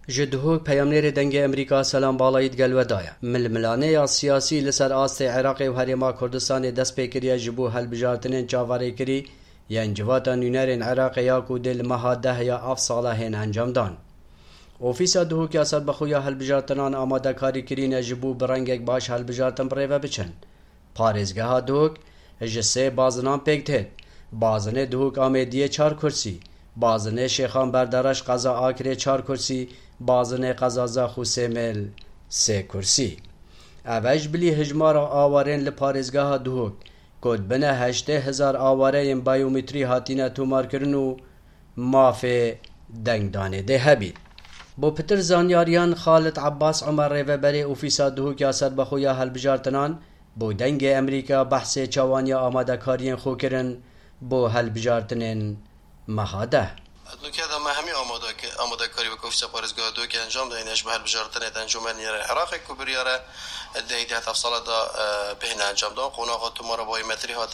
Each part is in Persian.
جدهوک پیامنیر دنگ امریکا سلام بالایت گلودایا ململانه یا سیاسی لسر آست عراق و هریما کردستان دست پیکریه جبو هلبجارتنین چاواره کری یا انجواتا نونرین عراق یا کودل مها 10 یا 7 ساله هین انجام دان. اوفیسا دهوک یا سر بخویا هلبجارتنان آماده کاری کرین جبو برنگک باش هلبجارتن بریوه بچن. پارێزگەها دهوک جسه بازنان پێکتێت بازنێ دهوک ئامێدیە 4 کورسی بازنێ شێخان بەردەڕەش قەزا ئاکرێ 4 کورسی بازنێ قەزازا خوسێمێل 3 کورسی ئەڤەش بلی هژمارە ئاوارێن لە پارێزگەها دهوک کۆت بنە 8,000 ئاوارەیەن بایۆمتری هاتینە تۆمارکردن و مافێ دەنگدانێ دێ هەبیت. بۆ پتر زانیاریان خالد عباس عمر ڕێڤەبەرێ ئۆفیسا دهوک یا سەر بەخۆیە هەلبژارتنان بۆ دەنگێ ئەمریکا بەحسێ چاوانیا ئامادەکاریان خۆکردن بۆ هەلبژارتنێن مەهادە. نوکه ما همی آماده کاری و کوفت پارێزگاه دو که انجام دهینش به هەلبژارتن انجمن عراق کوبریاره ده تفصیل دا بهن انجام داد قوناغا تو مرا با متری هات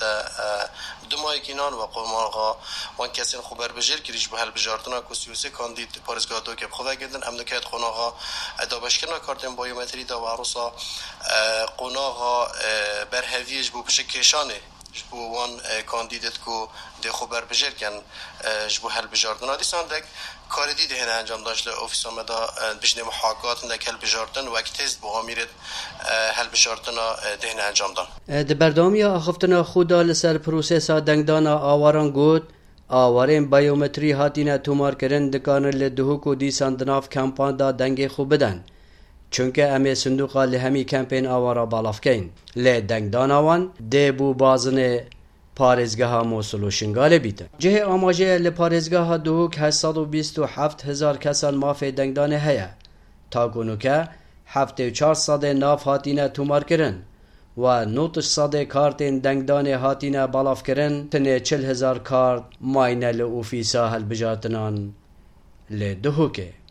دو ماه کینان و قوناغا وان کسی خبر بجیر کریش به هەلبژارتن کوسیوسی کاندید پارێزگاه دو که خدا گردن ام نکات قوناغا دابشکرنا کارتن با متری دا و عروسا قوناغا برهویج بو پش کشانه جبو وان کاندیدت کو ده خبر بجیر کن جبو هەلبژارتن دیسان دک کاری دیده هنه انجام داشت لأوفیس آمده بجنه محاکات اندک هەلبژارتن و اکتیز بو آمیرت هەلبژارتن ده هنه انجام دان. دبردامی آخفتنا خودا لسر پروسیسا دنگدانا آواران گود آوارین بایومتری هاتینه تومار کرن دکانر لدهوک و دیسان دناف کمپان دا دنگ خوب بدن چونکه امی صندوقا لهمی کمپین آوارا بالافکین لی دنگدان آوان ده بو بازن پارێزگەها مووسڵ و شنگالێ بیتن. جهێ ئاماژەیە لە پارێزگەها دهوک 827,000 کەسان مافێ دەنگدانێ هەیە تاکۆنوکە 74 سەدێ ناف هاتینە تومارکردن و 90 سەدێ کارتێن دەنگدانێ هاتینە بەڵافکردن تنێ 40,000 کارت ماینە لە ئۆفیسا هەلبژارتنان لێ دهوکێ.